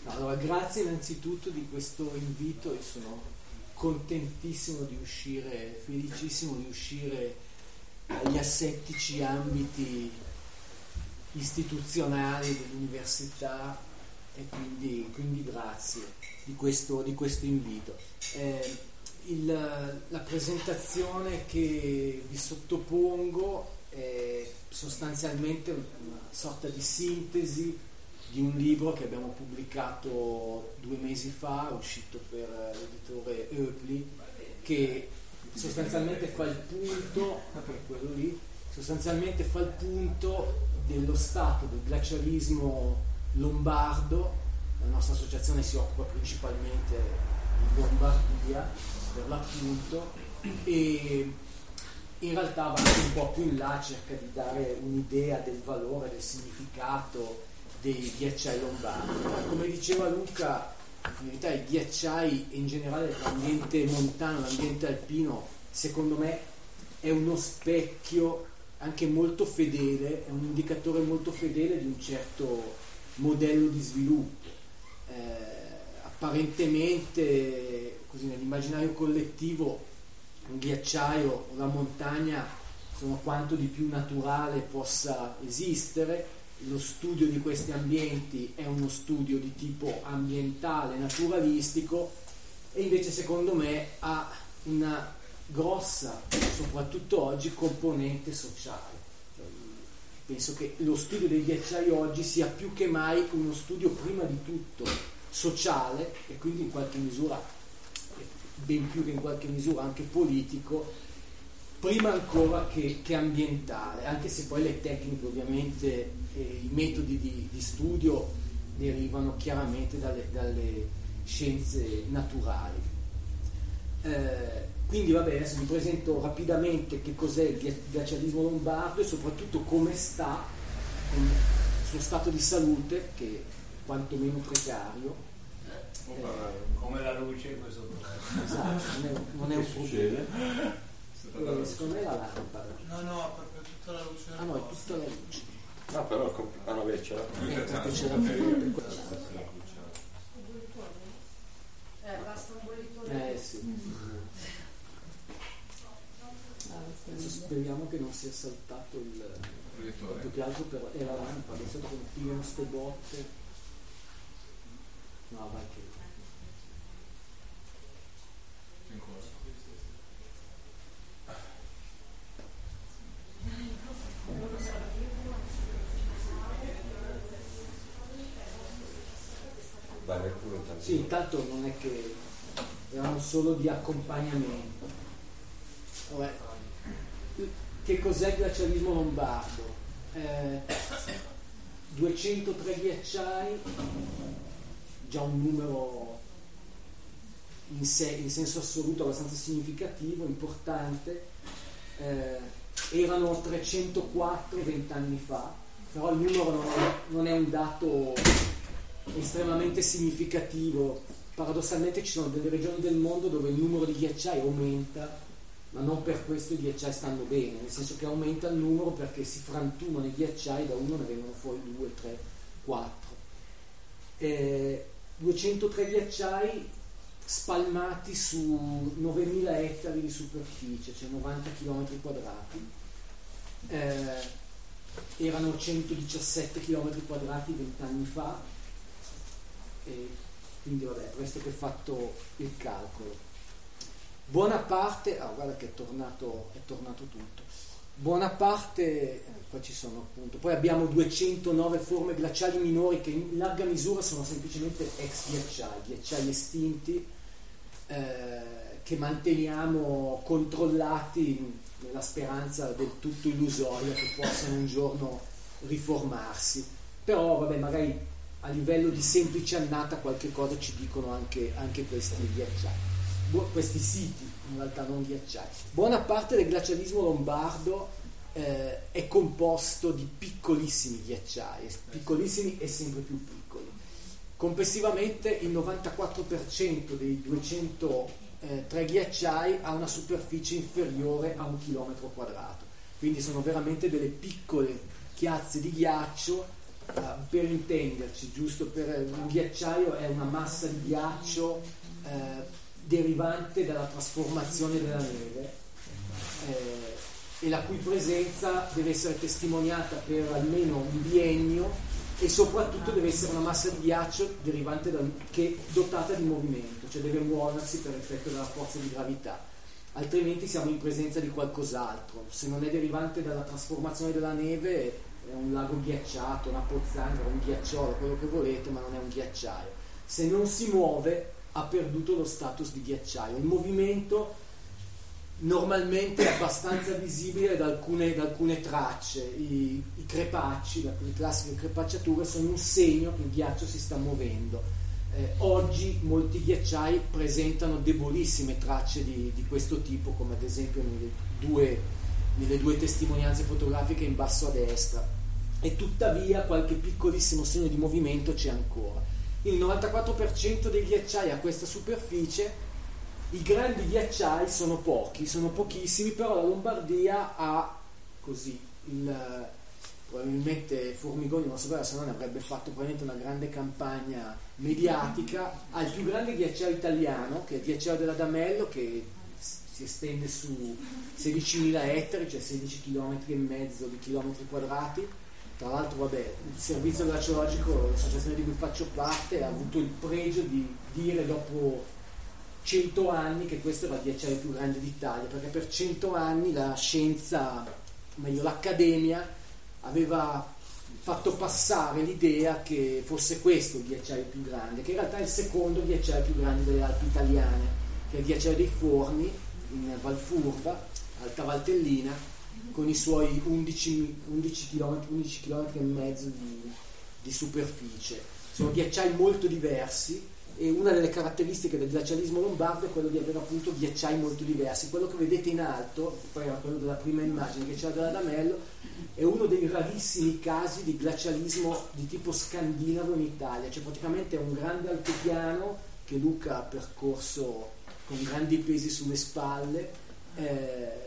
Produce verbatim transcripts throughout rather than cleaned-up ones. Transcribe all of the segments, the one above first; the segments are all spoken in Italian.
Allora, grazie innanzitutto di questo invito, io sono contentissimo di uscire, felicissimo di uscire dagli assettici ambiti istituzionali dell'università e quindi, quindi grazie di questo, di questo invito. Eh, il, la presentazione che vi sottopongo è sostanzialmente una sorta di sintesi di un libro che abbiamo pubblicato due mesi fa, uscito per l'editore Eupli, che sostanzialmente fa il punto, quello lì, sostanzialmente fa il punto dello stato del glacialismo lombardo. La nostra associazione si occupa principalmente di Lombardia, per l'appunto, e in realtà va anche un po' più in là, cerca di dare un'idea del valore, del significato dei ghiacciai lombardi. Come diceva Luca, in realtà i ghiacciai e in generale l'ambiente montano, l'ambiente alpino, secondo me è uno specchio anche molto fedele, è un indicatore molto fedele di un certo modello di sviluppo. Eh, apparentemente, così nell'immaginario collettivo, un ghiacciaio o la montagna sono quanto di più naturale possa esistere. Lo studio di questi ambienti è uno studio di tipo ambientale, naturalistico, e invece secondo me ha una grossa, soprattutto oggi, componente sociale. Penso che lo studio dei ghiacciai oggi sia più che mai uno studio prima di tutto sociale e quindi in qualche misura, ben più che in qualche misura anche politico, prima ancora che, che ambientale, anche se poi le tecniche ovviamente e i metodi di, di studio derivano chiaramente dalle, dalle scienze naturali. Eh, quindi vabbè, adesso vi presento rapidamente che cos'è il glacialismo lombardo e soprattutto come sta, il suo stato di salute, che è quantomeno precario. Eh, come la luce in questo momento. Esatto, non è, non è un problema. Eh, secondo me è la lampada. No, no, proprio tutta la luce. Ah no, è tutta la luce. No, però ah no, vedi, c'era. Eh, perché c'era Eh, basta un bollitore. Eh sì. Adesso speriamo che non sia saltato il più che altro per è la lampada, adesso pigliano ste botte. No, vai che sì, intanto non è che erano solo di accompagnamento. Vabbè. Che cos'è il glacialismo lombardo? Eh, duecentotré ghiacciai, già un numero in, sé, in senso assoluto abbastanza significativo, importante. Eh, erano trecentoquattro vent'anni fa, però il numero non è, non è un dato estremamente significativo. Paradossalmente ci sono delle regioni del mondo dove il numero di ghiacciai aumenta, ma non per questo i ghiacciai stanno bene, nel senso che aumenta il numero perché si frantumano i ghiacciai, da uno ne vengono fuori due, tre, quattro. Eh, duecentotré ghiacciai spalmati su novemila ettari di superficie, cioè novanta chilometri quadrati. Eh, erano centodiciassette chilometri quadrati vent'anni fa, e quindi vabbè, presto che ho fatto il calcolo. Buona parte, ah guarda che è tornato, è tornato tutto. Buona parte, eh, qua ci sono appunto, poi abbiamo duecentonove forme glaciali minori che in larga misura sono semplicemente ex ghiacciai, ghiacciai estinti, eh, che manteniamo controllati nella speranza del tutto illusoria che possano un giorno riformarsi. Però vabbè, magari a livello di semplice annata qualche cosa ci dicono anche, anche questi ghiacciai, Bu- questi siti, in realtà non ghiacciai. Buona parte del glacialismo lombardo eh, è composto di piccolissimi ghiacciai, piccolissimi e sempre più piccoli. Complessivamente il novantaquattro per cento dei duecentotré ghiacciai ha una superficie inferiore a un chilometro quadrato, quindi sono veramente delle piccole chiazze di ghiaccio uh, per intenderci, giusto per un ghiacciaio è una massa di ghiaccio uh, derivante dalla trasformazione della neve eh, e la cui presenza deve essere testimoniata per almeno un biennio e soprattutto deve essere una massa di ghiaccio derivante da, che dotata di movimento, cioè deve muoversi per effetto della forza di gravità, altrimenti siamo in presenza di qualcos'altro. Se non è derivante dalla trasformazione della neve è un lago ghiacciato, una pozzanghera, un ghiacciolo, quello che volete, ma non è un ghiacciaio. Se non si muove ha perduto lo status di ghiacciaio. Il movimento normalmente è abbastanza visibile da alcune, da alcune tracce. I, i crepacci, le classiche crepacciature, sono un segno che il ghiaccio si sta muovendo. Eh, oggi molti ghiacciai presentano debolissime tracce di, di questo tipo, come ad esempio nelle due, nelle due testimonianze fotografiche in basso a destra, e tuttavia qualche piccolissimo segno di movimento c'è ancora. Il novantaquattro per cento dei ghiacciai a questa superficie. I grandi ghiacciai sono pochi, sono pochissimi, però la Lombardia ha così il, probabilmente Formigoni non sapeva, se no ne avrebbe fatto probabilmente una grande campagna mediatica. Ha il più grande ghiacciaio italiano, che è il ghiacciaio dell'Adamello, che si estende su sedicimila ettari, cioè sedici chilometri e mezzo di chilometri quadrati. Tra l'altro, vabbè, il servizio glaciologico, l'associazione di cui faccio parte, ha avuto il pregio di dire dopo cento anni che questo era il ghiacciaio più grande d'Italia, perché per cento anni la scienza, meglio l'accademia, aveva fatto passare l'idea che fosse questo il ghiacciaio più grande, che in realtà è il secondo ghiacciaio più grande delle Alpi italiane, che è il ghiacciaio dei Forni in Valfurva, Alta Valtellina, con i suoi undici chilometri e mezzo di, di superficie. Sono ghiacciai molto diversi e una delle caratteristiche del glacialismo lombardo è quello di avere appunto ghiacciai molto diversi. Quello che vedete in alto, poi era quello della prima immagine, che c'era dell'Adamello, è uno dei rarissimi casi di glacialismo di tipo scandinavo in Italia, cioè praticamente è un grande altopiano che Luca ha percorso con grandi pesi sulle spalle, eh,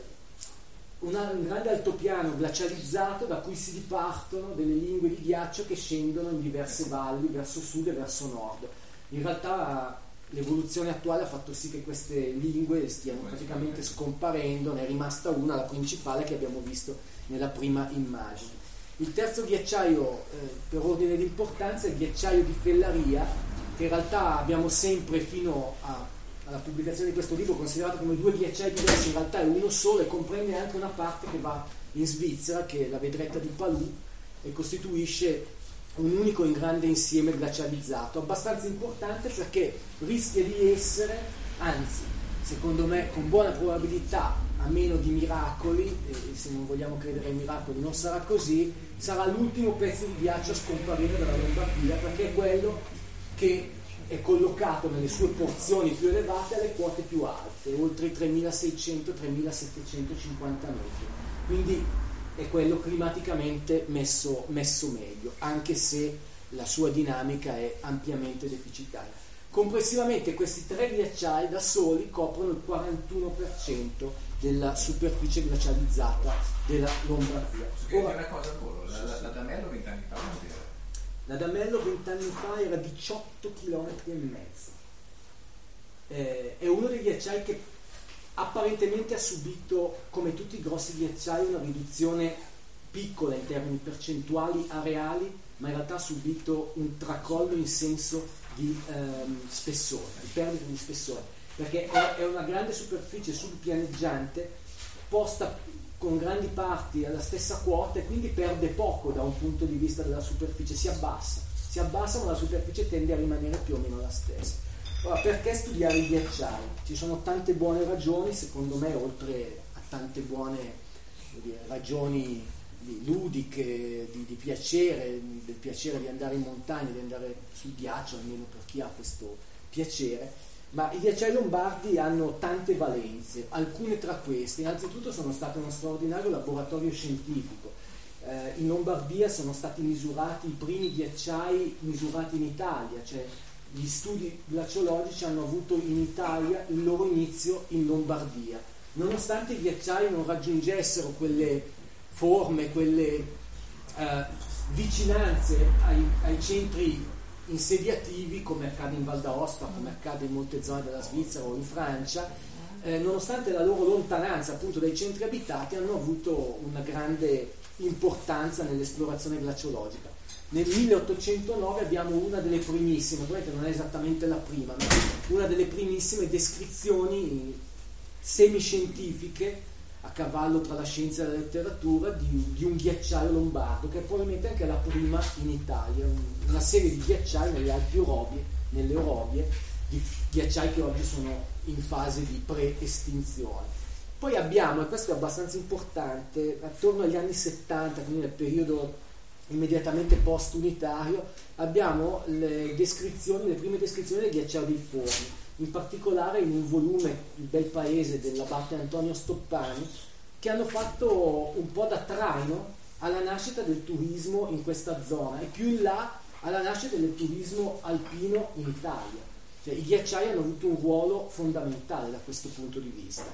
Una, un grande altopiano glacializzato da cui si dipartono delle lingue di ghiaccio che scendono in diverse valli verso sud e verso nord. In realtà l'evoluzione attuale ha fatto sì che queste lingue stiano praticamente scomparendo, ne è rimasta una, la principale, che abbiamo visto nella prima immagine. Il terzo ghiacciaio eh, per ordine di importanza è il ghiacciaio di Fellaria, che in realtà abbiamo sempre fino a alla pubblicazione di questo libro considerato come due ghiacciai diversi, in realtà è uno solo e comprende anche una parte che va in Svizzera, che è la vedretta di Palù, e costituisce un unico in grande insieme glacializzato, abbastanza importante perché rischia di essere, anzi secondo me con buona probabilità, a meno di miracoli, e se non vogliamo credere ai miracoli non sarà così, sarà l'ultimo pezzo di ghiaccio a scomparire dalla Lombardia, perché è quello che è collocato nelle sue porzioni più elevate alle quote più alte, oltre i tremilaseicento tremilasettecentocinquanta metri, quindi è quello climaticamente messo, messo meglio, anche se la sua dinamica è ampiamente deficitaria. Complessivamente questi tre ghiacciai da soli coprono il quarantuno per cento della superficie glacializzata della Lombardia. Ora, una cosa solo, l'Adamello vent'anni fa non era. L'Adamello vent'anni fa era diciotto chilometri e mezzo. Eh, è uno dei ghiacciai che apparentemente ha subito, come tutti i grossi ghiacciai, una riduzione piccola in termini percentuali areali, ma in realtà ha subito un tracollo in senso di ehm, spessore, di perdita di spessore, perché è, è una grande superficie subpianeggiante posta con grandi parti alla stessa quota e quindi perde poco da un punto di vista della superficie, si abbassa, si abbassa ma la superficie tende a rimanere più o meno la stessa. Ora, perché studiare i ghiacciai? Ci sono tante buone ragioni, secondo me, oltre a tante buone dire, ragioni di, ludiche, di, di piacere, del piacere di andare in montagna, di andare sul ghiaccio, almeno per chi ha questo piacere. Ma i ghiacciai lombardi hanno tante valenze, alcune tra queste. Innanzitutto sono state uno straordinario laboratorio scientifico. Eh, in Lombardia sono stati misurati i primi ghiacciai misurati in Italia, cioè gli studi glaciologici hanno avuto in Italia il loro inizio in Lombardia. Nonostante i ghiacciai non raggiungessero quelle forme, quelle eh, vicinanze ai, ai centri insediativi, come accade in Val d'Aosta, come accade in molte zone della Svizzera o in Francia, eh, nonostante la loro lontananza appunto dai centri abitati, hanno avuto una grande importanza nell'esplorazione glaciologica. Nel milleottocentonove abbiamo una delle primissime, ovviamente non è esattamente la prima, ma una delle primissime descrizioni semiscientifiche a cavallo tra la scienza e la letteratura di, di un ghiacciaio lombardo, che è probabilmente anche la prima in Italia, una serie di ghiacciai nelle Alpi Orobie, nelle Orobie, di ghiacciai che oggi sono in fase di pre-estinzione. Poi abbiamo, e questo è abbastanza importante, attorno agli anni settanta, quindi nel periodo immediatamente post-unitario, abbiamo le descrizioni, le prime descrizioni del ghiacciaio dei Forni, in particolare in un volume, Il bel paese dell'abate Antonio Stoppani, che hanno fatto un po' da traino alla nascita del turismo in questa zona e più in là alla nascita del turismo alpino in Italia. Cioè, i ghiacciai hanno avuto un ruolo fondamentale da questo punto di vista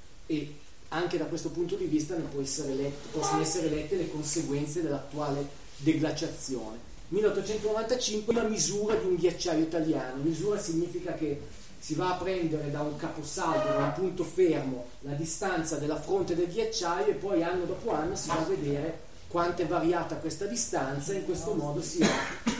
e anche da questo punto di vista ne può essere letto, possono essere lette le conseguenze dell'attuale deglaciazione. milleottocentonovantacinque la misura di un ghiacciaio italiano. Misura significa che si va a prendere da un caposaldo, da un punto fermo, la distanza della fronte del ghiacciaio e poi anno dopo anno si va a vedere quanto è variata questa distanza e in questo modo si ha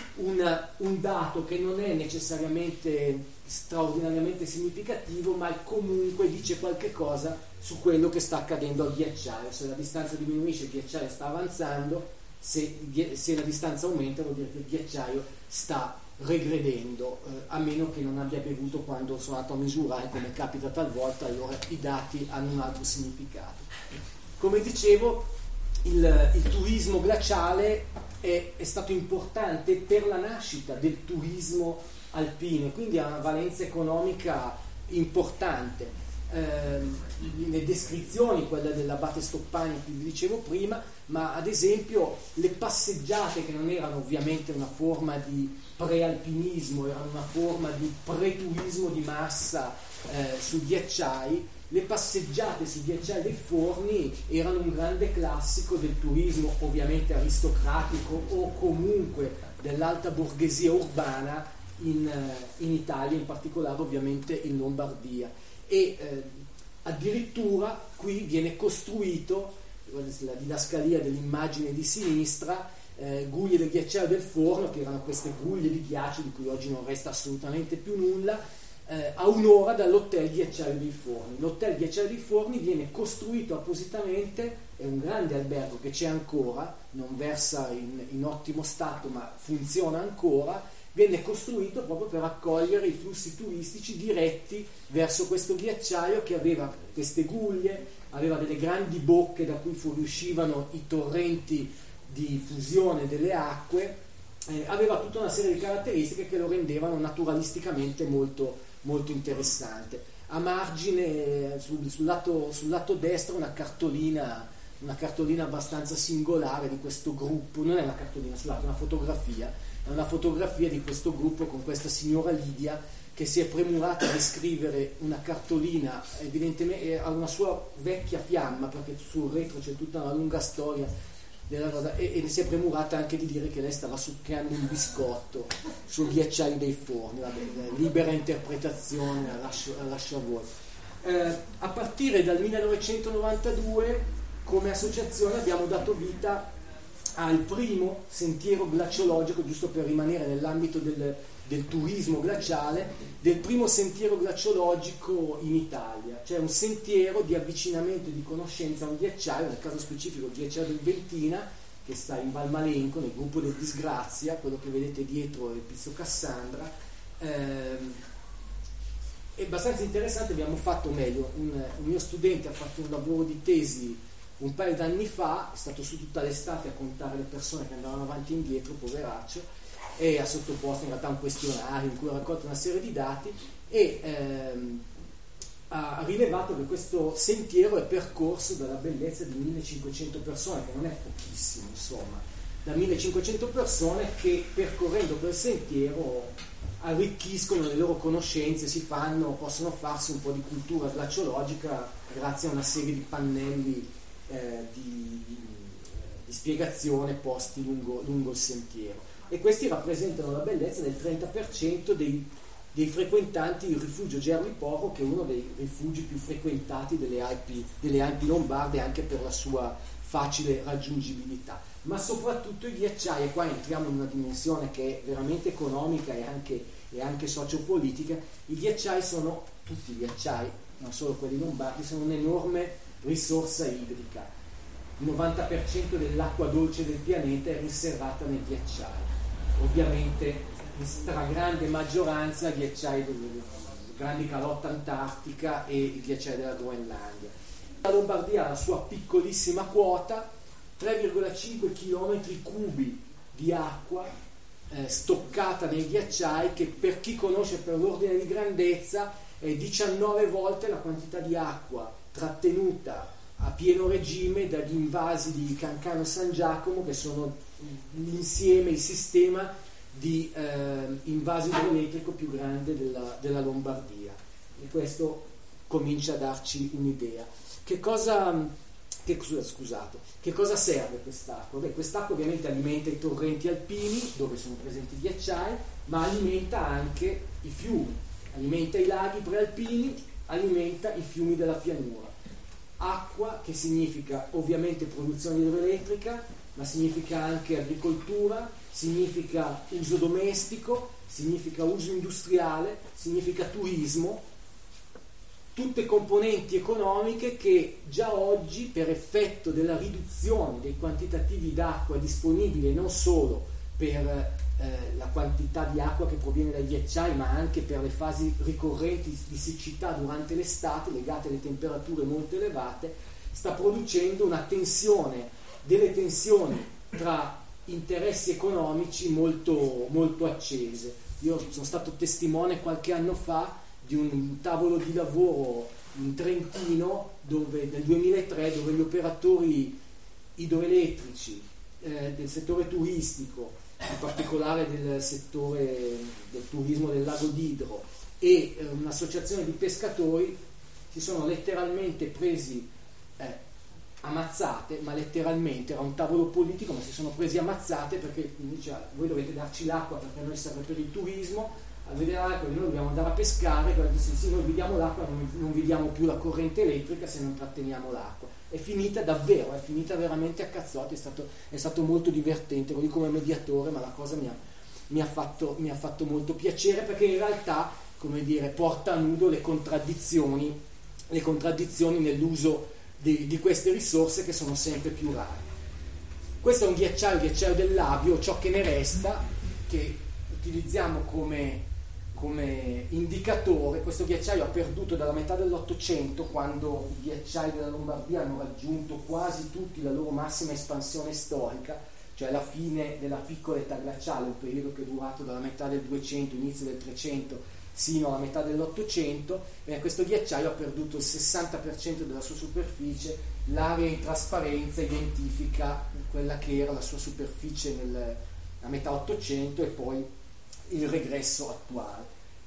un, un dato che non è necessariamente straordinariamente significativo, ma comunque dice qualche cosa su quello che sta accadendo al ghiacciaio. Se la distanza diminuisce il ghiacciaio sta avanzando, se, se la distanza aumenta vuol dire che il ghiacciaio sta regredendo, eh, a meno che non abbia bevuto quando sono andato a misurare, come capita talvolta, allora i dati hanno un altro significato. Come dicevo, il, il turismo glaciale è, è stato importante per la nascita del turismo alpino, quindi ha una valenza economica importante. Eh, le descrizioni, quella dell'abate Stoppani che vi dicevo prima, ma ad esempio le passeggiate, che non erano ovviamente una forma di prealpinismo, erano una forma di preturismo di massa eh, sui ghiacciai, le passeggiate sui ghiacciai dei Forni erano un grande classico del turismo ovviamente aristocratico o comunque dell'alta borghesia urbana in, in Italia, in particolare ovviamente in Lombardia. E eh, addirittura qui viene costruito, la didascalia dell'immagine di sinistra, eh, guglie del ghiacciaio del Forno, che erano queste guglie di ghiaccio di cui oggi non resta assolutamente più nulla, eh, a un'ora dall'hotel Ghiacciaio dei Forni. L'hotel Ghiacciaio dei Forni viene costruito appositamente, è un grande albergo che c'è ancora, non versa in, in ottimo stato ma funziona ancora, venne costruito proprio per accogliere i flussi turistici diretti verso questo ghiacciaio, che aveva queste guglie, aveva delle grandi bocche da cui fuoriuscivano i torrenti di fusione delle acque, eh, aveva tutta una serie di caratteristiche che lo rendevano naturalisticamente molto, molto interessante. A margine, sul, sul, lato, sul lato destro, una cartolina, una cartolina abbastanza singolare di questo gruppo, non è una cartolina, scusate, è una fotografia, è una fotografia di questo gruppo con questa signora Lidia che si è premurata di scrivere una cartolina, evidentemente ha una sua vecchia fiamma, perché sul retro c'è tutta una lunga storia della cosa, e, e si è premurata anche di dire che lei stava succhiando un biscotto sul ghiacciaio dei Forni. Vabbè, libera interpretazione, la lascio, la lascio a voi. Eh, a partire dal millenovecentonovantadue come associazione abbiamo dato vita al primo sentiero glaciologico, giusto per rimanere nell'ambito del, del turismo glaciale, del primo sentiero glaciologico in Italia, cioè un sentiero di avvicinamento e di conoscenza a un ghiacciaio, nel caso specifico il ghiacciaio del Ventina, che sta in Val Malenco, nel gruppo del Disgrazia, quello che vedete dietro è il Pizzo Cassandra. Ehm, è abbastanza interessante, abbiamo fatto meglio, un, un mio studente ha fatto un lavoro di tesi un paio d'anni fa, è stato su tutta l'estate a contare le persone che andavano avanti e indietro, poveraccio, e ha sottoposto in realtà un questionario in cui ha raccolto una serie di dati e ehm, ha rilevato che questo sentiero è percorso dalla bellezza di millecinquecento persone, che non è pochissimo, insomma, da millecinquecento persone che percorrendo quel sentiero arricchiscono le loro conoscenze, si fanno, possono farsi un po' di cultura glaciologica grazie a una serie di pannelli Eh, di, di di spiegazione posti lungo, lungo il sentiero, e questi rappresentano la bellezza del trenta per cento dei, dei frequentanti il rifugio Gerli Porro, che è uno dei rifugi più frequentati delle Alpi, delle Alpi lombarde, anche per la sua facile raggiungibilità. Ma soprattutto i ghiacciai, e qua entriamo in una dimensione che è veramente economica e anche, e anche sociopolitica. I ghiacciai sono, tutti i ghiacciai, non solo quelli lombardi, sono un'enorme risorsa idrica. Il novanta per cento dell'acqua dolce del pianeta è riservata nei ghiacciai, ovviamente in stragrande maggioranza ghiacciai delle grandi calotte antartica e i ghiacciai della Groenlandia. La Lombardia ha la sua piccolissima quota, tre virgola cinque chilometri cubi di acqua eh, stoccata nei ghiacciai, che per chi conosce per l'ordine di grandezza è diciannove volte la quantità di acqua trattenuta a pieno regime dagli invasi di Cancano e San Giacomo, che sono l'insieme, il sistema di eh, invaso idroelettrico più grande della, della Lombardia, e questo comincia a darci un'idea. Che cosa, che, scusate, che cosa serve quest'acqua? Beh, quest'acqua ovviamente alimenta i torrenti alpini dove sono presenti ghiacciai, ma alimenta anche i fiumi, alimenta i laghi prealpini, alimenta i fiumi della pianura. Acqua che significa ovviamente produzione idroelettrica, ma significa anche agricoltura, significa uso domestico, significa uso industriale, significa turismo, tutte componenti economiche che già oggi, per effetto della riduzione dei quantitativi d'acqua disponibili, non solo per eh, la quantità di acqua che proviene dai ghiacciai, ma anche per le fasi ricorrenti di siccità durante l'estate legate alle temperature molto elevate, sta producendo una tensione, delle tensioni tra interessi economici molto, molto accese. Io sono stato testimone qualche anno fa di un tavolo di lavoro in Trentino dove, nel duemilatré, dove gli operatori idroelettrici eh, del settore turistico, in particolare del settore del turismo del lago d'Idro, e eh, un'associazione di pescatori si sono letteralmente presi eh, ammazzate, ma letteralmente, era un tavolo politico, ma si sono presi ammazzate perché diceva: voi dovete darci l'acqua perché noi serve per il turismo, a vedere l'acqua noi dobbiamo andare a pescare, sì, sì, noi vi diamo l'acqua, non, non vi diamo più la corrente elettrica se non tratteniamo l'acqua. È finita davvero, è finita veramente a cazzotti, è stato, è stato molto divertente, lo dico come mediatore, ma la cosa mi ha, mi ha, fatto, mi ha fatto molto piacere, perché in realtà, come dire, porta a nudo le contraddizioni, le contraddizioni nell'uso di, di queste risorse, che sono sempre più rare. Questo è un ghiacciaio, il ghiacciaio del Labio, ciò che ne resta, che utilizziamo come come indicatore. Questo ghiacciaio ha perduto dalla metà dell'Ottocento, quando i ghiacciai della Lombardia hanno raggiunto quasi tutti la loro massima espansione storica, cioè la fine della piccola età glaciale, un periodo che è durato dalla metà del duecento, inizio del trecento, sino alla metà dell'Ottocento. E questo ghiacciaio ha perduto il sessanta per cento della sua superficie. L'area in trasparenza identifica quella che era la sua superficie nel, a metà Ottocento, e poi il regresso attuale.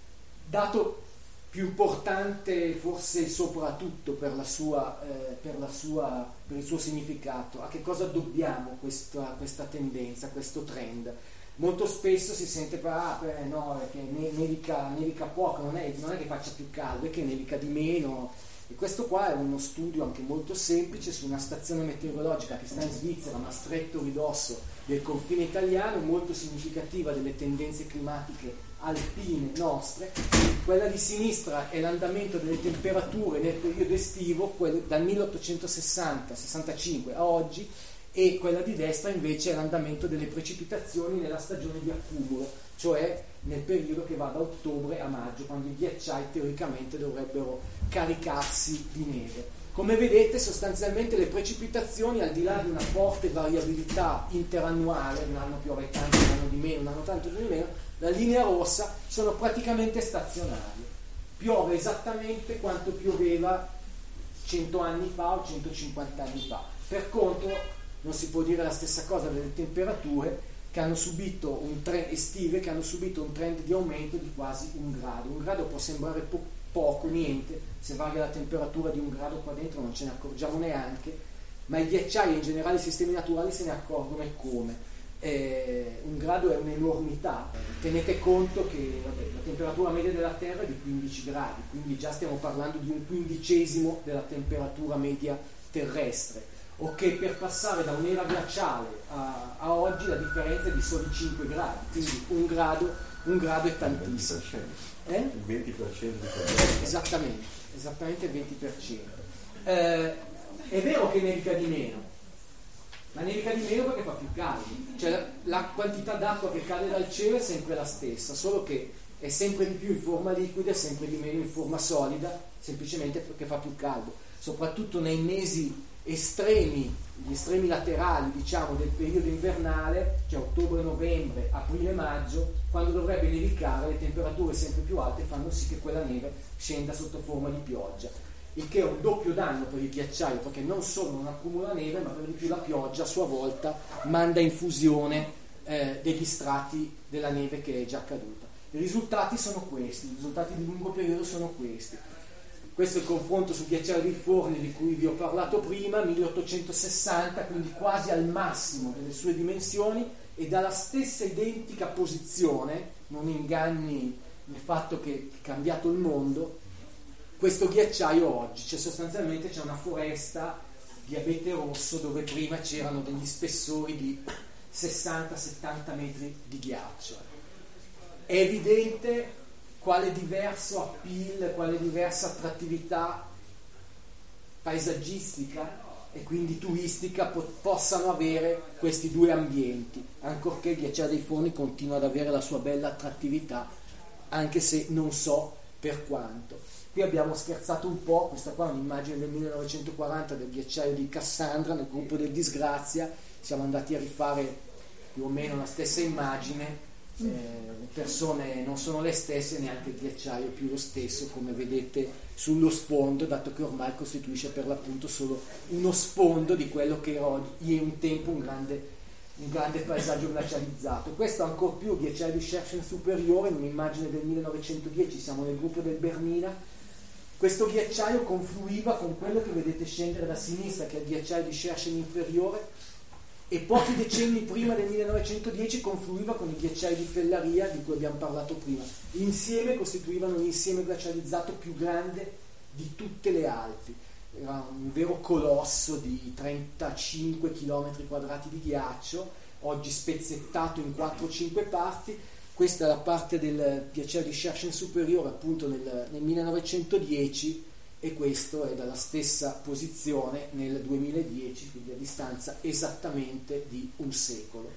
Dato più importante forse soprattutto per la sua, eh, per la sua, per il suo significato, a che cosa dobbiamo questa, questa tendenza, questo trend? Molto spesso si sente ah, beh, no, che nevica, nevica poco, non è, non è che faccia più caldo, è che nevica di meno. E questo qua è uno studio anche molto semplice su una stazione meteorologica che sta in Svizzera, ma a stretto ridosso del confine italiano, molto significativa delle tendenze climatiche alpine nostre. Quella di sinistra è l'andamento delle temperature nel periodo estivo, dal milleottocentosessanta sessantacinque a oggi, e quella di destra invece è l'andamento delle precipitazioni nella stagione di accumulo, cioè nel periodo che va da ottobre a maggio, quando i ghiacciai teoricamente dovrebbero caricarsi di neve. Come vedete, sostanzialmente le precipitazioni, al di là di una forte variabilità interannuale, un anno piove tanto, un anno di meno, un anno tanto di meno, la linea rossa, sono praticamente stazionarie. Piove esattamente quanto pioveva cento anni fa o centocinquanta anni fa. Per contro non si può dire la stessa cosa delle temperature, che hanno subito un trend estive, che hanno subito un trend di aumento di quasi un grado. Un grado può sembrare po- poco, niente, se varia la temperatura di un grado qua dentro non ce ne accorgiamo neanche, ma i ghiacciai e in generale i sistemi naturali se ne accorgono e come. Eh, un grado è un'enormità, tenete conto che vabbè, la temperatura media della Terra è di quindici gradi, quindi già stiamo parlando di un quindicesimo della temperatura media terrestre, o che per passare da un'era glaciale a, a oggi la differenza è di soli cinque gradi, quindi un grado, un grado è tantissimo. Eh? Il venti per cento di quello. Esattamente, esattamente il venti per cento. Eh, è vero che nevica di meno, ma nevica di meno perché fa più caldo, cioè la, la quantità d'acqua che cade dal cielo è sempre la stessa, solo che è sempre di più in forma liquida e sempre di meno in forma solida, semplicemente perché fa più caldo, soprattutto nei mesi estremi, gli estremi laterali diciamo del periodo invernale, cioè ottobre, novembre, aprile, maggio, quando dovrebbe nevicare le temperature sempre più alte fanno sì che quella neve scenda sotto forma di pioggia, il che è un doppio danno per il ghiacciaio, perché non solo non accumula neve, ma per di più la pioggia a sua volta manda in fusione eh, degli strati della neve che è già caduta. I risultati sono questi, i risultati di lungo periodo sono questi. Questo è il confronto sul ghiacciaio dei Forni di cui vi ho parlato prima, milleottocentosessanta, quindi quasi al massimo delle sue dimensioni, e dalla stessa identica posizione, non inganni il fatto che è cambiato il mondo, questo ghiacciaio oggi, cioè sostanzialmente c'è una foresta di abete rosso dove prima c'erano degli spessori di sessanta settanta metri di ghiaccio. È evidente quale diverso appeal, quale diversa attrattività paesaggistica e quindi turistica po- possano avere questi due ambienti, ancorché il ghiacciaio dei Forni continua ad avere la sua bella attrattività, anche se non so per quanto. Qui abbiamo scherzato un po', questa qua è un'immagine del millenovecentoquaranta del ghiacciaio di Cassandra nel gruppo del Disgrazia, siamo andati a rifare più o meno la stessa immagine, eh, le persone non sono le stesse, neanche il ghiacciaio è più lo stesso, come vedete sullo sfondo, dato che ormai costituisce per l'appunto solo uno sfondo di quello che era oggi, un tempo un grande, un grande paesaggio glacializzato. Questo ancora più il ghiacciaio di Scherchen superiore, in un'immagine del millenovecentodieci, siamo nel gruppo del Bernina. Questo ghiacciaio confluiva con quello che vedete scendere da sinistra, che è il ghiacciaio di Scherchen inferiore, e pochi decenni prima del millenovecentodieci confluiva con il ghiacciaio di Fellaria di cui abbiamo parlato prima. Insieme costituivano l'insieme glacializzato più grande di tutte le Alpi. Era un vero colosso di trentacinque chilometri quadrati di ghiaccio, oggi spezzettato in quattro o cinque parti. Questa è la parte del ghiacciaio di Scherchen superiore appunto nel, nel millenovecentodieci, e questo è dalla stessa posizione nel duemiladieci, quindi a distanza esattamente di un secolo.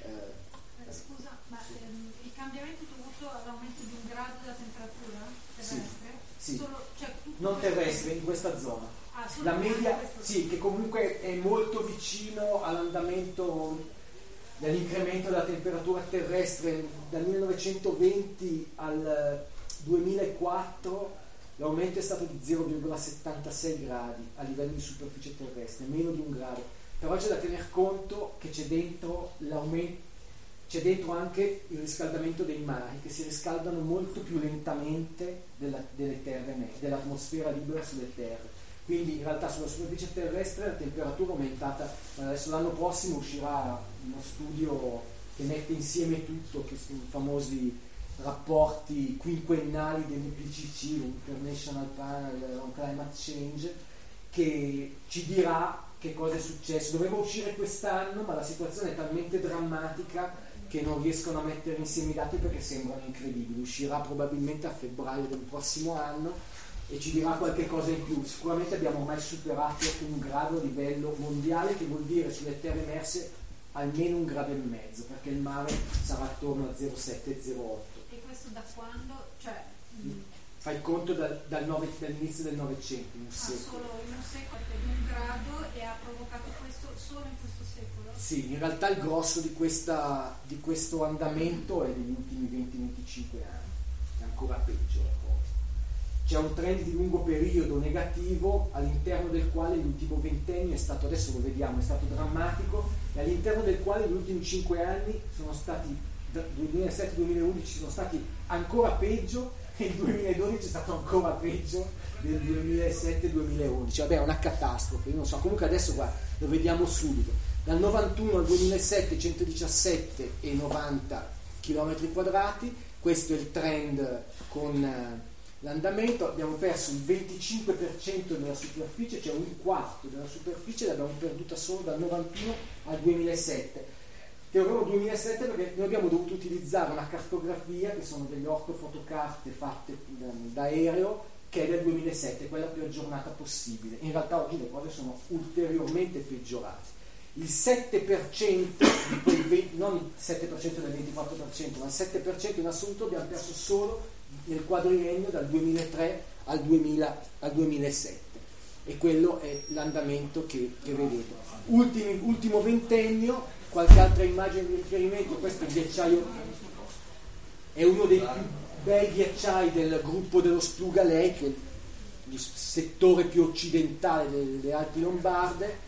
Eh, Scusa, ma ehm, il cambiamento è dovuto all'aumento di un grado della temperatura terrestre? Sì, sì. Solo, cioè, Non terrestre, in questa zona. Ah, solo La media, questo... sì, che comunque è molto vicino all'andamento dell'incremento della temperatura terrestre dal millenovecentoventi al duemilaquattro. L'aumento è stato di zero virgola settantasei gradi a livello di superficie terrestre, meno di un grado. Però c'è da tener conto che c'è dentro l'aumento, c'è dentro anche il riscaldamento dei mari, che si riscaldano molto più lentamente della, delle terre, dell'atmosfera libera sulle terre. Quindi in realtà sulla superficie terrestre la temperatura è aumentata. Adesso l'anno prossimo uscirà uno studio che mette insieme tutto, che sono i famosi rapporti quinquennali dell'I P C C, l'International Panel on Climate Change, che ci dirà che cosa è successo. Doveva uscire quest'anno, ma la situazione è talmente drammatica che non riescono a mettere insieme i dati perché sembrano incredibili. Uscirà probabilmente a febbraio del prossimo anno e ci dirà qualche cosa in più. Sicuramente abbiamo ormai superato un grado a livello mondiale, che vuol dire sulle terre emerse almeno un grado e mezzo, perché il mare sarà attorno a zero virgola sette zero virgola otto. Questo da quando? Cioè, mh, fai conto dal, dal nove, dall'inizio del Novecento, in un ah, secolo. solo in un secolo di un grado, e ha provocato questo solo in questo secolo? Sì, in realtà il grosso di, questa, di questo andamento è degli ultimi venti venticinque anni, è ancora peggio la cosa. C'è un trend di lungo periodo negativo all'interno del quale l'ultimo ventennio è stato, adesso lo vediamo, è stato drammatico, e all'interno del quale gli ultimi cinque anni sono stati, duemilasette duemilaundici sono stati ancora peggio, il duemiladodici è stato ancora peggio del duemilasette duemilaundici. Vabbè, è una catastrofe, io non so, comunque adesso guarda, lo vediamo subito. Dal novantuno al duemilasette centodiciassette e novanta chilometri quadrati, questo è il trend con eh, l'andamento. Abbiamo perso il venticinque per cento della superficie, cioè un quarto della superficie l'abbiamo perduta solo dal novantuno al duemilasette. Teorema duemilasette perché noi abbiamo dovuto utilizzare una cartografia, che sono delle ortofotocarte fatte da aereo, che è del duemilasette, quella più aggiornata possibile. In realtà oggi le cose sono ulteriormente peggiorate. Il sette per cento di quel venti, non il sette per cento del ventiquattro per cento, ma il sette per cento in assoluto abbiamo perso solo nel quadriennio dal duemilatré al, duemila, al duemilasette, e quello è l'andamento che, che vedete. Ultimi, ultimo ventennio, qualche altra immagine di riferimento. Questo è il ghiacciaio, è uno dei più bei ghiacciai del gruppo dello Spluga Lake, che è il settore più occidentale delle Alpi Lombarde.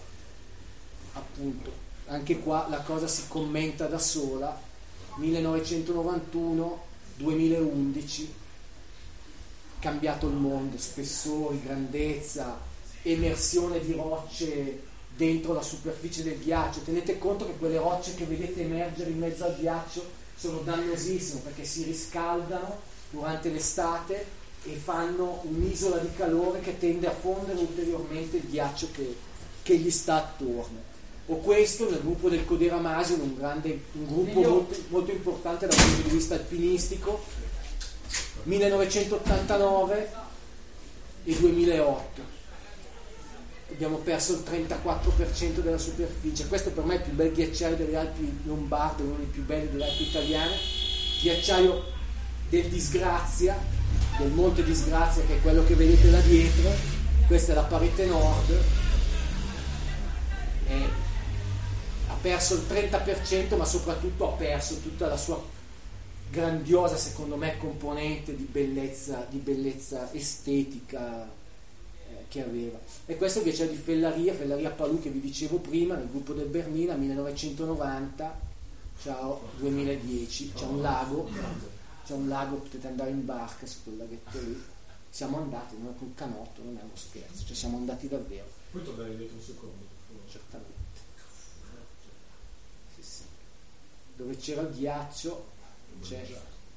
Appunto, anche qua la cosa si commenta da sola. millenovecentonovantuno duemilaundici, cambiato il mondo, spessori, grandezza, emersione di rocce dentro la superficie del ghiaccio. Tenete conto che quelle rocce che vedete emergere in mezzo al ghiaccio sono dannosissime perché si riscaldano durante l'estate e fanno un'isola di calore che tende a fondere ulteriormente il ghiaccio che, che gli sta attorno. O questo nel gruppo del Codera Masino, un, grande, un gruppo molto, molto importante dal punto di vista alpinistico, millenovecentottantanove e duemilaotto. Abbiamo perso il trentaquattro per cento della superficie. Questo per me è il più bel ghiacciaio delle Alpi Lombarde, uno dei più belli delle Alpi italiane, ghiacciaio del Disgrazia, del Monte Disgrazia, che è quello che vedete là dietro. Questa è la parete nord, e ha perso il trenta per cento, ma soprattutto ha perso tutta la sua grandiosa, secondo me, componente di bellezza, di bellezza estetica eh, che aveva. E questo è il ghiacciaio di Fellaria, Fellaria Palù, che vi dicevo prima, nel gruppo del Bernina, millenovecentonovanta, ciao, duemiladieci. C'è un lago, c'è un lago, potete andare in barca su quel laghetto lì. Siamo andati, non è un canotto, non è uno scherzo, cioè siamo andati davvero. Puoi tornare indietro un secondo? Certamente. Sì, sì. Dove c'era il ghiaccio c'è,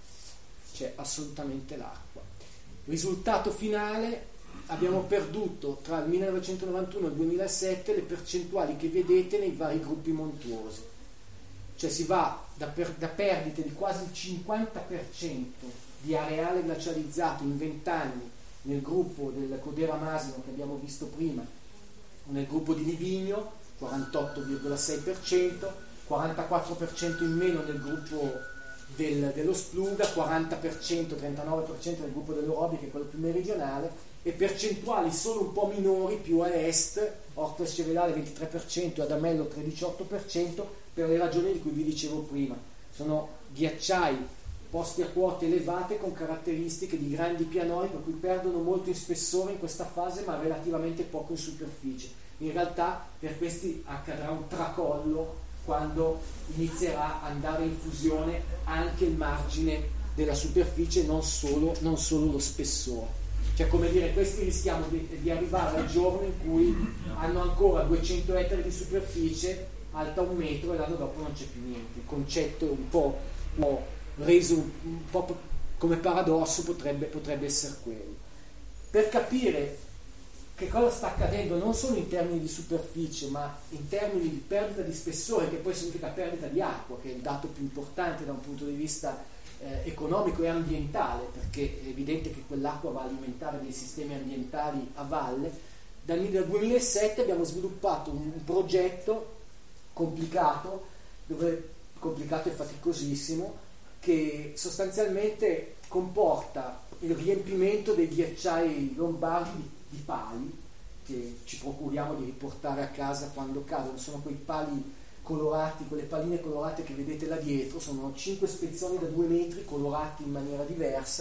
c'è assolutamente l'acqua. Risultato finale: abbiamo perduto tra il millenovecentonovantuno e il duemilasette le percentuali che vedete nei vari gruppi montuosi, cioè si va da, per, da perdite di quasi il cinquanta per cento di areale glacializzato in venti anni nel gruppo del Codera Masino che abbiamo visto prima, nel gruppo di Livigno quarantotto virgola sei per cento, quarantaquattro per cento in meno nel gruppo del, dello Spluga, quaranta per cento, trentanove per cento nel gruppo dell'Orobi, che è quello più meridionale, e percentuali solo un po' minori più a est, Orto Escevedale ventitré per cento e Adamello tredici virgola otto per cento, per le ragioni di cui vi dicevo prima. Sono ghiacciai posti a quote elevate con caratteristiche di grandi pianori, per cui perdono molto in spessore in questa fase ma relativamente poco in superficie. In realtà per questi accadrà un tracollo quando inizierà ad andare in fusione anche il margine della superficie, non solo, non solo lo spessore. Cioè, come dire, questi rischiamo di, di arrivare al giorno in cui hanno ancora duecento ettari di superficie alta un metro e l'anno dopo non c'è più niente. Il concetto è un po', un po' reso un po' come paradosso, potrebbe, potrebbe essere quello. Per capire che cosa sta accadendo non solo in termini di superficie ma in termini di perdita di spessore, che poi significa perdita di acqua, che è il dato più importante da un punto di vista eh, economico e ambientale, perché è evidente che quell'acqua va a alimentare dei sistemi ambientali a valle. Dal duemilasette abbiamo sviluppato un, un progetto complicato, dove complicato e faticosissimo, che sostanzialmente comporta il riempimento dei ghiacciai lombardi di pali che ci procuriamo di riportare a casa quando cadono. Sono quei pali colorati, quelle paline colorate che vedete là dietro, sono cinque spezzoni da due metri colorati in maniera diversa.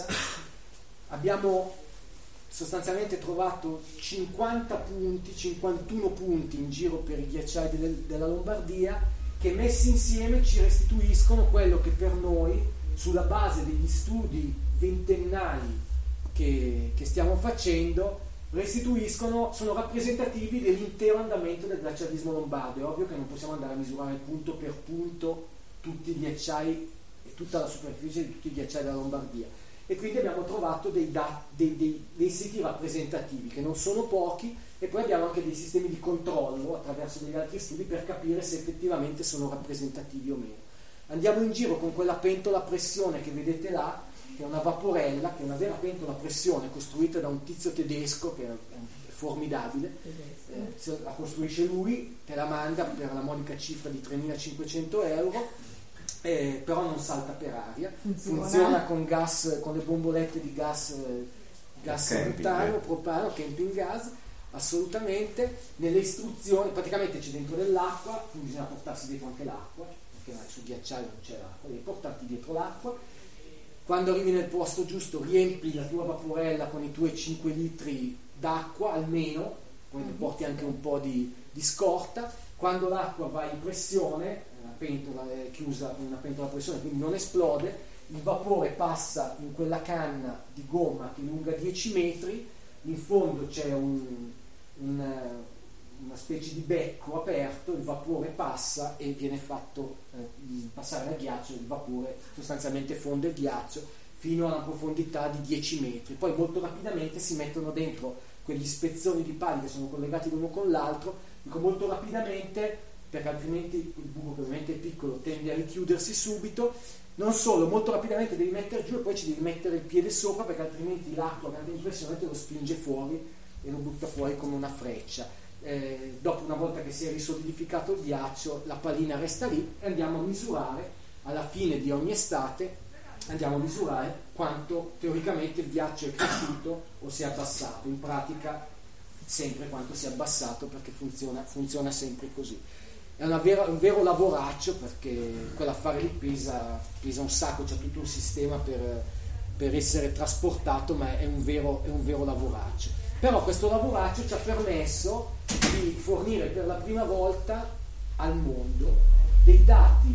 Abbiamo sostanzialmente trovato cinquanta punti, cinquantuno punti in giro per i ghiacciai delle, della Lombardia, che messi insieme ci restituiscono quello che per noi, sulla base degli studi ventennali che, che stiamo facendo restituiscono, sono rappresentativi dell'intero andamento del glacialismo lombardo. È ovvio che non possiamo andare a misurare punto per punto tutti i ghiacciai e tutta la superficie di tutti i ghiacciai della Lombardia, e quindi abbiamo trovato dei, dat- dei, dei, dei siti rappresentativi che non sono pochi, e poi abbiamo anche dei sistemi di controllo attraverso degli altri studi per capire se effettivamente sono rappresentativi o meno. Andiamo in giro con quella pentola a pressione che vedete là, che è una vaporella, che è una vera pentola a pressione costruita da un tizio tedesco che è, è formidabile, eh, la costruisce lui, te la manda per la modica cifra di tremilacinquecento euro, eh, però non salta per aria, funziona, funziona con gas, con le bombolette di gas, eh, gas butano, propano, camping gas, assolutamente. Nelle istruzioni praticamente c'è dentro dell'acqua, quindi bisogna portarsi dietro anche l'acqua, perché sul ghiacciaio non c'è l'acqua, devi portarti dietro l'acqua. Quando arrivi nel posto giusto riempi la tua vaporella con i tuoi cinque litri d'acqua almeno, poi ne porti anche un po' di, di scorta. Quando l'acqua va in pressione, la pentola è chiusa con una pentola a pressione, quindi non esplode, il vapore passa in quella canna di gomma che è lunga dieci metri, in fondo c'è un, un, una specie di becco aperto, il vapore passa e viene fatto eh, passare al ghiaccio, il vapore sostanzialmente fonde il ghiaccio fino a una profondità di dieci metri. Poi molto rapidamente si mettono dentro quegli spezzoni di pali che sono collegati l'uno con l'altro, dico molto rapidamente perché altrimenti il buco, che ovviamente è piccolo, tende a richiudersi subito. Non solo, molto rapidamente devi mettere giù e poi ci devi mettere il piede sopra, perché altrimenti l'acqua grande in pressione te lo spinge fuori e lo butta fuori come una freccia. Eh, dopo, una volta che si è risolidificato il ghiaccio, la pallina resta lì e andiamo a misurare alla fine di ogni estate, andiamo a misurare quanto teoricamente il ghiaccio è cresciuto o si è abbassato. In pratica sempre quanto si è abbassato, perché funziona, funziona sempre così. È una vera, un vero lavoraccio, perché quell'affare lì pesa, pesa un sacco, c'è tutto un sistema per, per essere trasportato, ma è un vero, è un vero lavoraccio. Però questo lavoraccio ci ha permesso di fornire per la prima volta al mondo dei dati,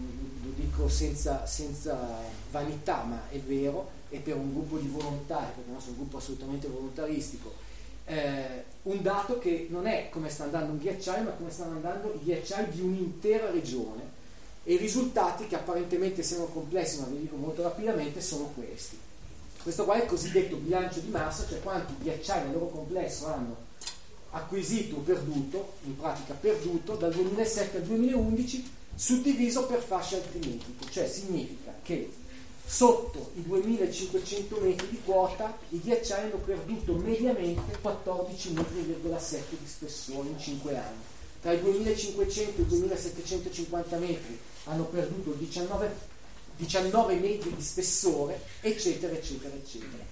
lo dico senza, senza vanità, ma è vero, e per un gruppo di volontari, perché non sono un gruppo assolutamente volontaristico, eh, un dato che non è come sta andando un ghiacciaio, ma come stanno andando i ghiacciai di un'intera regione, e i risultati, che apparentemente sembrano complessi, ma vi dico molto rapidamente, sono questi. Questo qua è il cosiddetto bilancio di massa, cioè quanti ghiacciai nel loro complesso hanno acquisito o perduto, in pratica perduto, dal duemilasette al duemilaundici, suddiviso per fasce altimetriche. Cioè significa che sotto i duemilacinquecento metri di quota i ghiacciai hanno perduto mediamente quattordici virgola sette metri di spessore in cinque anni. Tra i duemilacinquecento e i duemilasettecentocinquanta metri hanno perduto diciannove, diciannove metri di spessore, eccetera eccetera eccetera.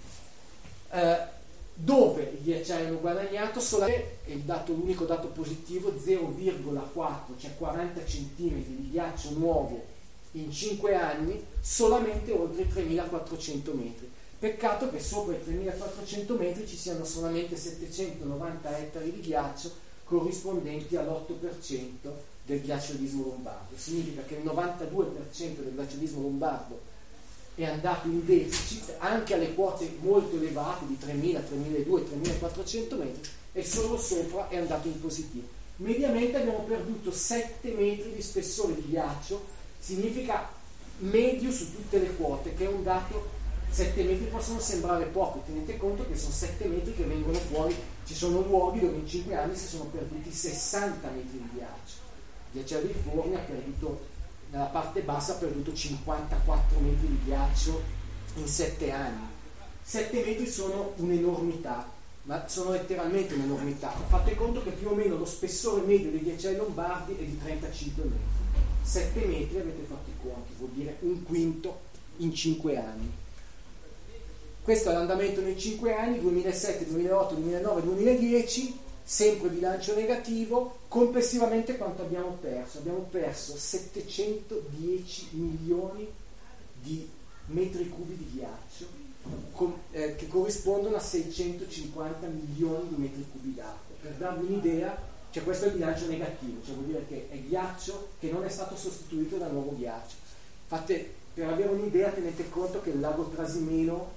Eh, dove i ghiacciai hanno guadagnato solamente, è il dato, l'unico dato positivo, zero virgola quattro, cioè quaranta centimetri di ghiaccio nuovo in cinque anni, solamente oltre i tremilaquattrocento metri. Peccato che sopra i tremilaquattrocento metri ci siano solamente settecentonovanta ettari di ghiaccio, corrispondenti all'otto per cento del glacialismo lombardo. Significa che il novantadue per cento del glacialismo lombardo è andato in deficit, anche alle quote molto elevate di tremila, tremiladuecento, tremilaquattrocento metri, e solo sopra è andato in positivo. Mediamente abbiamo perduto sette metri di spessore di ghiaccio, significa medio su tutte le quote, che è un dato. Sette metri possono sembrare poco, tenete conto che sono sette metri che vengono fuori. Ci sono luoghi dove in cinque anni si sono perduti sessanta metri di ghiaccio. Il ghiacciaio dei Forni ha perduto, nella parte bassa, ha perduto cinquantaquattro metri di ghiaccio in sette anni. sette metri sono un'enormità, ma sono letteralmente un'enormità. Fate conto che più o meno lo spessore medio dei ghiacciai lombardi è di trentacinque metri. sette metri, avete fatto i conti, vuol dire un quinto in cinque anni. Questo è l'andamento nei cinque anni, duemilasette, duemilaotto, duemilanove, duemiladieci, sempre bilancio negativo. Complessivamente quanto abbiamo perso? Abbiamo perso settecentodieci milioni di metri cubi di ghiaccio, con, eh, che corrispondono a seicentocinquanta milioni di metri cubi d'acqua. Per darvi un'idea, cioè questo è il bilancio negativo, cioè vuol dire che è ghiaccio che non è stato sostituito da nuovo ghiaccio. Fate per avere un'idea tenete conto che il lago Trasimeno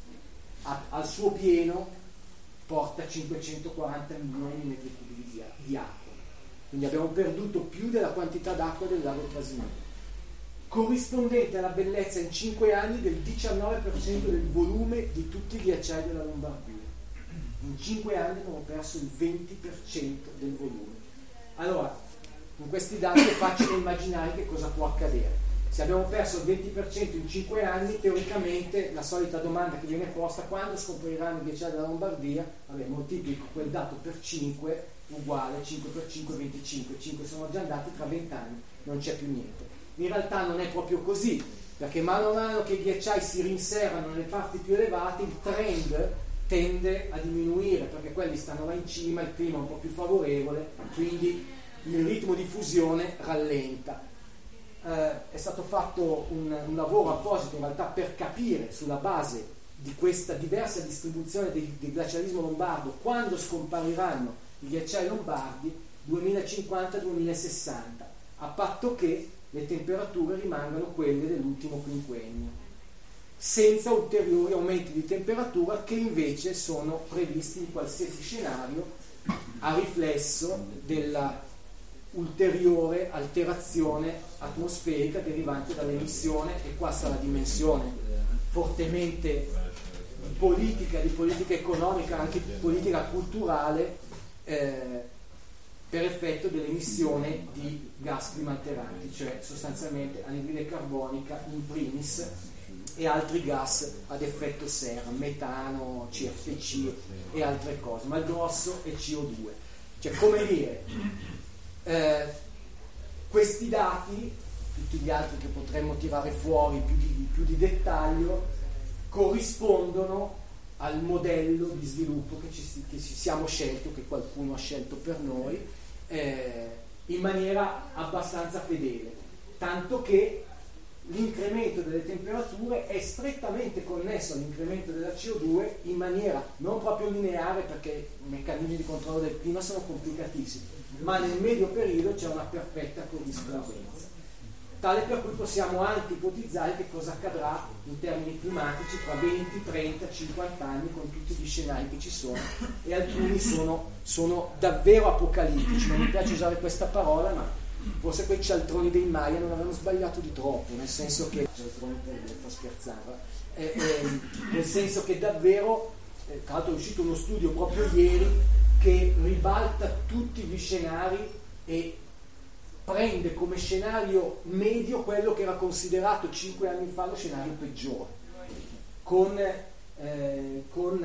a, al suo pieno porta cinquecentoquaranta milioni di metri cubi di, di acqua, quindi abbiamo perduto più della quantità d'acqua del lago Trasimeno, corrispondente alla bellezza in cinque anni del diciannove per cento del volume di tutti i ghiacciai della Lombardia. In cinque anni abbiamo perso il venti per cento del volume. Allora, con questi dati è facile immaginare che cosa può accadere. Se abbiamo perso il venti per cento in cinque anni, teoricamente la solita domanda che viene posta: quando scompariranno i ghiacciai della Lombardia? Vabbè, moltiplico quel dato per cinque, uguale cinque per cinque, venticinque. cinque sono già andati, tra venti anni non c'è più niente. In realtà non è proprio così, perché mano a mano che i ghiacciai si rinserrano nelle parti più elevate, il trend tende a diminuire, perché quelli stanno là in cima, il clima è un po' più favorevole, quindi il ritmo di fusione rallenta. Eh, è stato fatto un, un lavoro apposito in realtà per capire, sulla base di questa diversa distribuzione del, del glacialismo lombardo, quando scompariranno i ghiacciai lombardi duemilacinquanta duemilasessanta, a patto che le temperature rimangano quelle dell'ultimo quinquennio, senza ulteriori aumenti di temperatura che invece sono previsti in qualsiasi scenario a riflesso della ulteriore alterazione atmosferica derivante dall'emissione, e qua sta la dimensione fortemente politica, di politica economica, anche di politica culturale, eh, per effetto dell'emissione di gas climalteranti, cioè sostanzialmente anidride carbonica in primis e altri gas ad effetto serra, metano, C F C e altre cose, ma il grosso è C O due. Cioè, come dire, eh, questi dati, tutti gli altri che potremmo tirare fuori più di, più di dettaglio, corrispondono al modello di sviluppo che ci, che ci siamo scelti, o che qualcuno ha scelto per noi, eh, in maniera abbastanza fedele, tanto che l'incremento delle temperature è strettamente connesso all'incremento della C O due in maniera non proprio lineare, perché i meccanismi di controllo del clima sono complicatissimi, ma nel medio periodo c'è una perfetta corrispondenza, tale per cui possiamo anche ipotizzare che cosa accadrà in termini climatici fra venti, trenta, cinquanta anni, con tutti gli scenari che ci sono, e alcuni sono, sono davvero apocalittici. Non mi piace usare questa parola, ma forse quei cialtroni dei Maya non avevano sbagliato di troppo, nel senso che cialtroni per scherzare, eh, eh, nel senso che davvero, eh, tra l'altro è uscito uno studio proprio ieri che ribalta tutti gli scenari e prende come scenario medio quello che era considerato cinque anni fa lo scenario peggiore, con, eh, con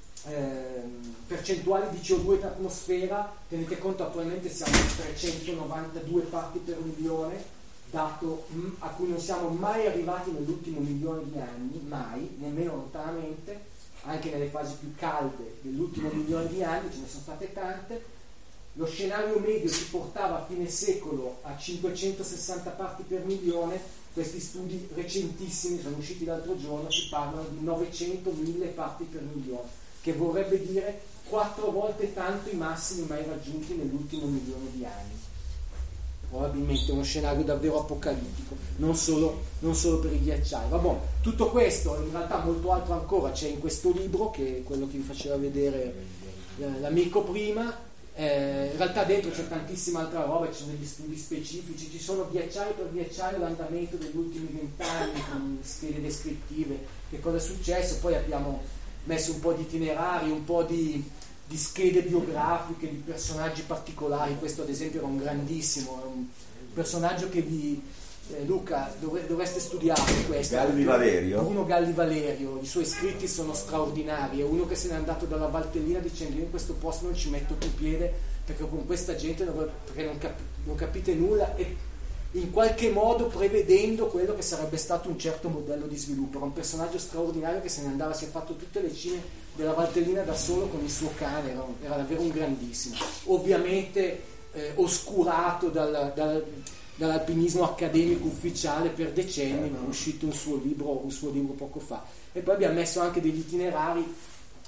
eh, percentuali di C O due in atmosfera. Tenete conto, attualmente siamo a trecentonovantadue parti per milione, dato mh, a cui non siamo mai arrivati nell'ultimo milione di anni, mai, nemmeno lontanamente, anche nelle fasi più calde dell'ultimo milione di anni, ce ne sono state tante. Lo scenario medio ci portava a fine secolo a cinquecentosessanta parti per milione. Questi studi recentissimi, sono usciti l'altro giorno, ci parlano di novecento mille parti per milione, che vorrebbe dire quattro volte tanto i massimi mai raggiunti nell'ultimo milione di anni. Probabilmente uno scenario davvero apocalittico, non solo, non solo per i ghiacciai. Vabbè, tutto questo, in realtà molto altro ancora, c'è in questo libro, che è quello che vi faceva vedere l'amico prima. Eh, in realtà dentro c'è tantissima altra roba, ci sono degli studi specifici, ci sono ghiacciaio per ghiacciaio l'andamento degli ultimi vent'anni con schede descrittive, che cosa è successo. Poi abbiamo messo un po' di itinerari, un po' di, di schede biografiche di personaggi particolari. Questo ad esempio era un grandissimo, un personaggio che vi eh, Luca dovre, dovreste studiare, questo Galli Valerio. Bruno Galli Valerio, i suoi scritti sono straordinari. È uno che se n'è andato dalla Valtellina dicendo: io in questo posto non ci metto più piede, perché con questa gente non, perché non, cap, non capite nulla, e in qualche modo prevedendo quello che sarebbe stato un certo modello di sviluppo. Era un personaggio straordinario che se ne andava, si è fatto tutte le cime della Valtellina da solo con il suo cane, era, era davvero un grandissimo, ovviamente eh, oscurato dal, dal dall'alpinismo accademico ufficiale per decenni, ma è uscito un suo libro un suo libro poco fa. E poi abbiamo messo anche degli itinerari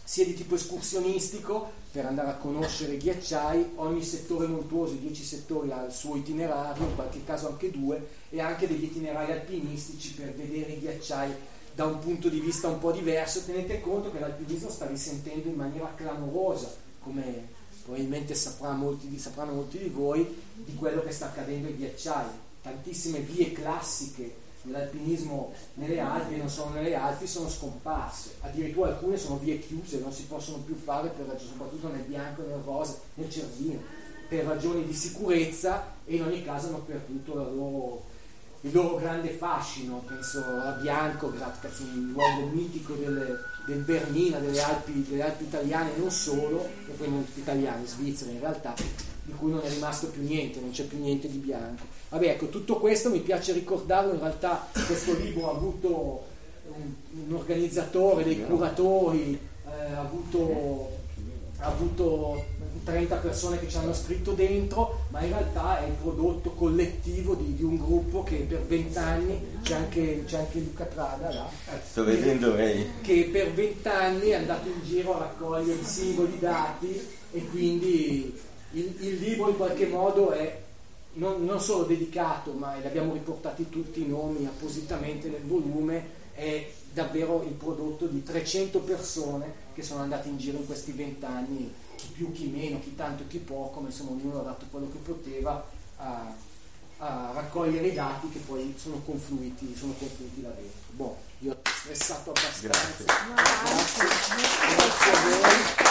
sia di tipo escursionistico per andare a conoscere i ghiacciai. Ogni settore montuoso, i dieci settori, ha il suo itinerario, in qualche caso anche due, e anche degli itinerari alpinistici per vedere i ghiacciai da un punto di vista un po' diverso. Tenete conto che l'alpinismo sta risentendo in maniera clamorosa, come probabilmente saprà molti, sapranno molti di voi, di quello che sta accadendo ai ghiacciai. Tantissime vie classiche dell'alpinismo nelle Alpi e non solo nelle Alpi sono scomparse, addirittura alcune sono vie chiuse, non si possono più fare, per, soprattutto nel bianco, nel rosa, nel cervino, per ragioni di sicurezza, e in ogni caso hanno perduto la loro, il loro grande fascino. Penso a Bianco, un luogo mitico del, del Bernina, delle Alpi, delle Alpi italiane, non solo, e poi non italiane, svizzere in realtà, di cui non è rimasto più niente, non c'è più niente di Bianco. Vabbè, ecco, tutto questo mi piace ricordarlo. In realtà questo libro ha avuto un, un organizzatore, dei curatori, eh, ha avuto, ha avuto trenta persone che ci hanno scritto dentro, ma in realtà è il prodotto collettivo di, di un gruppo che per vent'anni, c'è anche, c'è anche Luca Trada là, sto vedendo lei, che per vent'anni è andato in giro a raccogliere i singoli dati, e quindi il, il libro in qualche modo è non, non solo dedicato, ma li abbiamo riportati tutti i nomi appositamente nel volume, è davvero il prodotto di trecento persone che sono andate in giro in questi vent'anni, chi più chi meno, chi tanto chi poco, ma insomma ognuno ha dato quello che poteva a, a raccogliere i dati che poi sono confluiti, sono confluiti là dentro. Boh, io ho stressato abbastanza. Grazie. Grazie. Grazie a voi.